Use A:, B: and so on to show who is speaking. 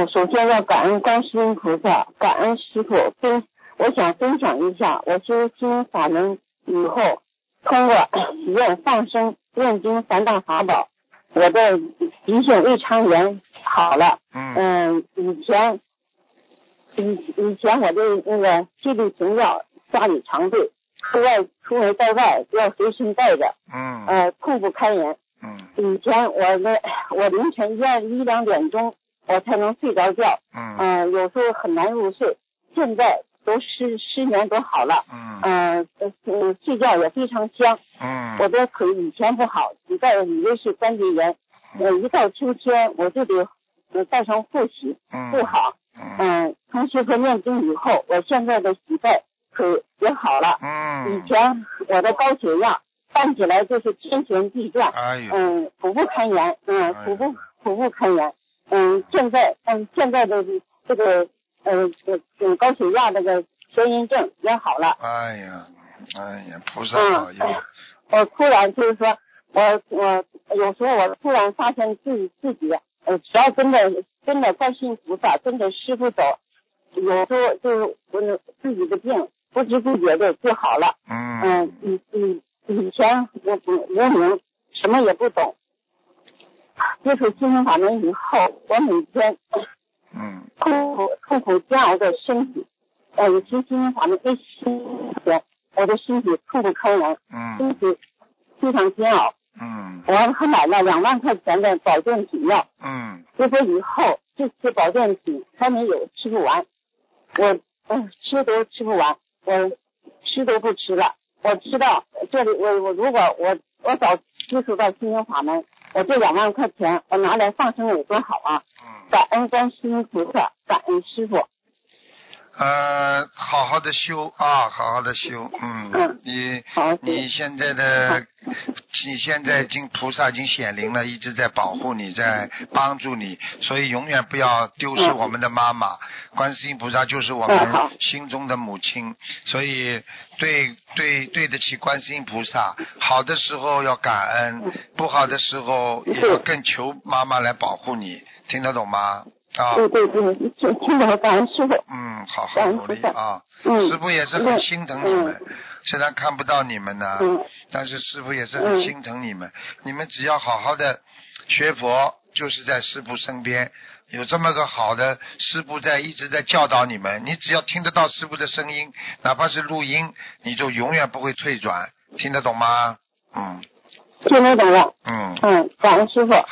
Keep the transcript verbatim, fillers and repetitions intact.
A: 嗯，首先要感恩观世音菩萨，感恩师傅。分，我想分享一下，我修心法门以后，通过许愿放生、念经三大法宝，我的急性胃肠炎好了。
B: 嗯。
A: 嗯，以前以以前我的那个气力停药家里常备，出外出门在外要随身带着。
B: 嗯。
A: 呃，痛不堪言。
B: 嗯。
A: 以前我的我凌晨一二一两点钟我才能睡着觉。
B: 嗯。
A: 呃，有时候很难入睡。现在都失失眠都好了。
B: 嗯。
A: 呃呃，睡觉也非常香。
B: 嗯。
A: 我的腿以前不好，膝盖以为是关节炎。呃，一到秋天我就得呃带上护膝，不好。嗯，从学佛念经以后，我现在的膝盖腿也好了。
B: 嗯。
A: 以前我的高血压站起来就是天旋地转。
B: 哎呦。
A: 嗯，苦不堪言。嗯，苦不苦不堪言。嗯，现在嗯现在的这个呃呃高血压那个眩晕症也好了。
B: 哎呀，哎呀，菩萨保佑。
A: 嗯，我突然就是说，我我有时候我突然发现自己自己呃，只要跟着跟着观世音菩萨，跟着师傅走，有时候就是我自己的病不知不觉的就好了。
B: 嗯。
A: 嗯，以以以前我不无名，什么也不懂，接触心灵法门以后，我每天
B: 嗯
A: 痛苦痛苦煎熬的身体，呃，有些心灵法门一心前，我的身体痛不堪言。
B: 嗯。
A: 身体非常煎熬。
B: 嗯。
A: 我还买了两万块钱的保健品药。
B: 嗯。
A: 结果以后这些保健品还没有吃不完，我呃吃都吃不完，我吃都不吃了。我知道这里我我如果我我早接触到心灵法门，我这两万块钱我拿来放生有多好啊！
B: 嗯。
A: 感恩观世音菩萨，感恩师傅。
B: 呃，好好的修啊，好好的修，嗯，
A: 嗯
B: 你
A: 好
B: 你现在的，你现在已经菩萨已经显灵了，一直在保护你，在帮助你，所以永远不要丢失我们的妈妈，观世音菩萨就是我们心中的母亲，所以对对对得起观世音菩萨，好的时候要感恩，不好的时候也要更求妈妈来保护你，听得懂吗？啊，
A: 对对对，听听懂，感恩师傅。
B: 嗯，好好努力啊！
A: 嗯，
B: 师傅也是很心疼你们，嗯、虽然看不到你们呢，嗯、但是师傅也是很心疼你们。嗯、你们只要好好的学佛，就是在师傅身边，有这么个好的师傅在，一直在教导你们。你只要听得到师傅的声音，哪怕是录音，你就永远不会退转，听得懂吗？嗯，
A: 听得懂了。
B: 嗯
A: 嗯，感恩师傅。